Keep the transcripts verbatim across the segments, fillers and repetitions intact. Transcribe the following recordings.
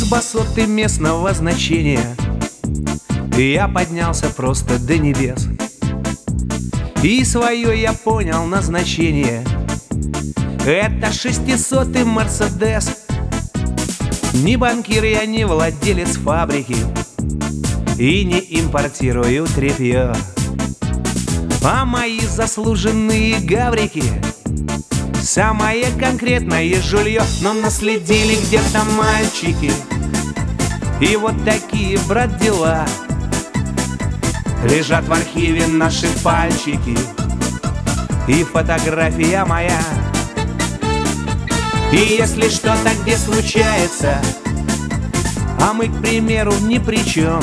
высоты местного значения я поднялся просто до небес. И свое я понял назначение. Это шестисотый Мерседес. Не банкир я, не владелец фабрики, и не импортирую тряпье. А мои заслуженные гаврики — самое конкретное жулье. Но наследили где-то мальчики, и вот такие, брат, дела. Лежат в архиве наши пальчики и фотография моя. И если что-то где случается, а мы, к примеру, ни при чем,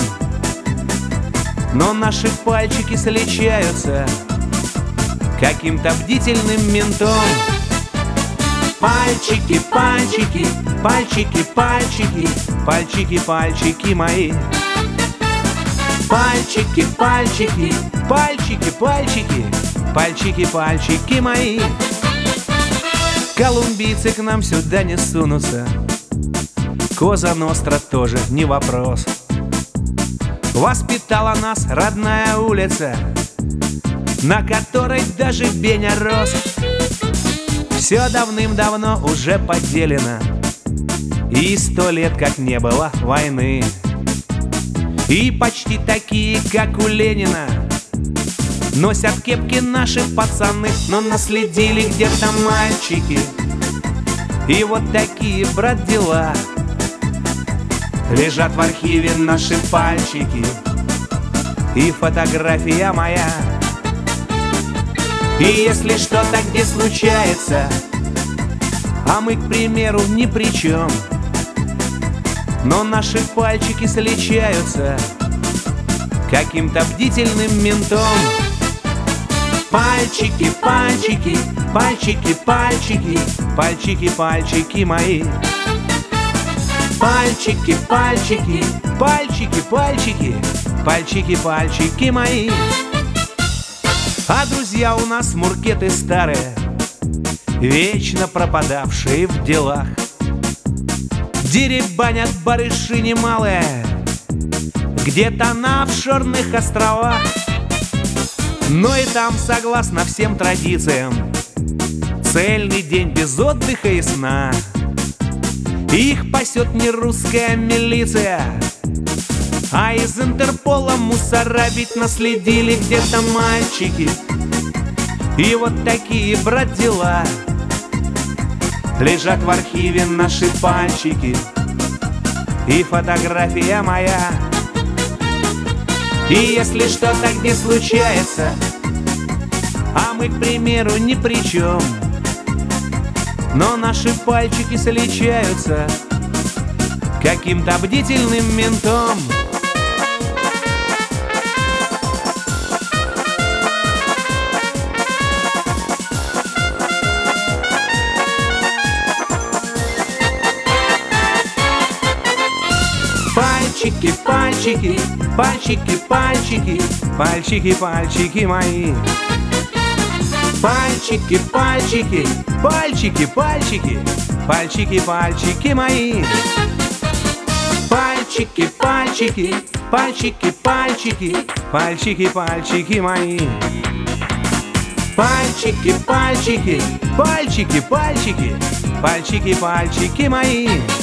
но наши пальчики сличаются каким-то бдительным ментом. Пальчики, пальчики, пальчики, пальчики, пальчики, пальчики мои. Пальчики, пальчики, пальчики, пальчики, пальчики, пальчики мои. Колумбийцы к нам сюда не сунутся, Коза Ностра тоже не вопрос. Воспитала нас родная улица, на которой даже Беня рос. Все давным-давно уже поделено, и сто лет как не было войны. И почти такие, как у Ленина, носят кепки наши пацаны. Но наследили где-то мальчики, и вот такие, брат, дела. Лежат в архиве наши пальчики и фотография моя. И если что-то где случается, а мы, к примеру, ни при чем, но наши пальчики сличаются каким-то бдительным ментом. Пальчики, пальчики, пальчики, пальчики, пальчики, пальчики мои. Пальчики, пальчики, пальчики, пальчики, пальчики, пальчики мои. А друзья у нас муркеты старые, вечно пропадавшие в делах. Деребанят барыши немалые где-то на офшорных островах. Но и там, согласно всем традициям, цельный день без отдыха и сна. Их пасет не русская милиция, а из Интерпола мусора. Ведь наследили где-то мальчики, и вот такие, брат, дела. Лежат в архиве наши пальчики и фотография моя. И если что-то где случается, а мы, к примеру, ни при чем, но наши пальчики сличаются каким-то бдительным ментом. Пальчики, пальчики, пальчики, пальчики, пальчики, пальчики мои. Пальчики, пальчики, пальчики, пальчики, пальчики, пальчики мои. Пальчики, пальчики, пальчики, пальчики, пальчики, пальчики мои. Пальчики, пальчики, пальчики, пальчики, пальчики, пальчики мои.